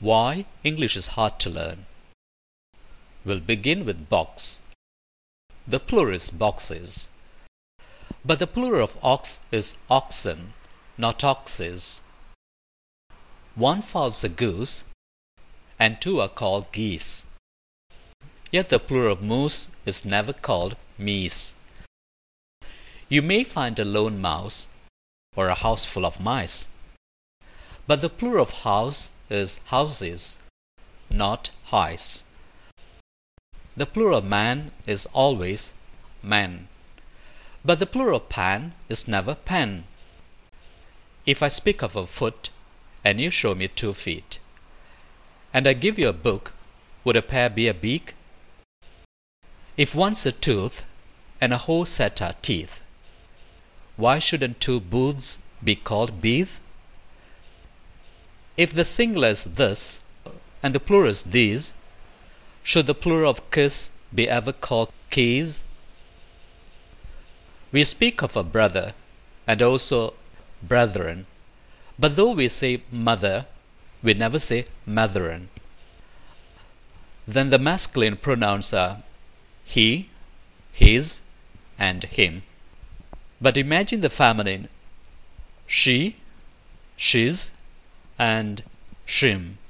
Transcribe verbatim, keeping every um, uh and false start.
Why English is hard to learn. We'll begin with box. The plural is boxes. But the plural of ox is oxen, not oxes. One fowl's a goose, and two are called geese. Yet the plural of moose is never called meese. You may find a lone mouse, or a house full of mice. But the plural of house is houses, not highs. The plural of man is always men. But the plural of pan is never pen. If I speak of a foot, and you show me two feet, and I give you a book, would a pear be a beak? If one's a tooth, and a whole set are teeth, why shouldn't two booths be called beeth? If the singular is this, and the plural is these, should the plural of kiss be ever called keys? We speak of a brother, and also brethren, but though we say mother, we never say motherin. Then the masculine pronouns are he, his, and him. But imagine the feminine she, she's, and shim.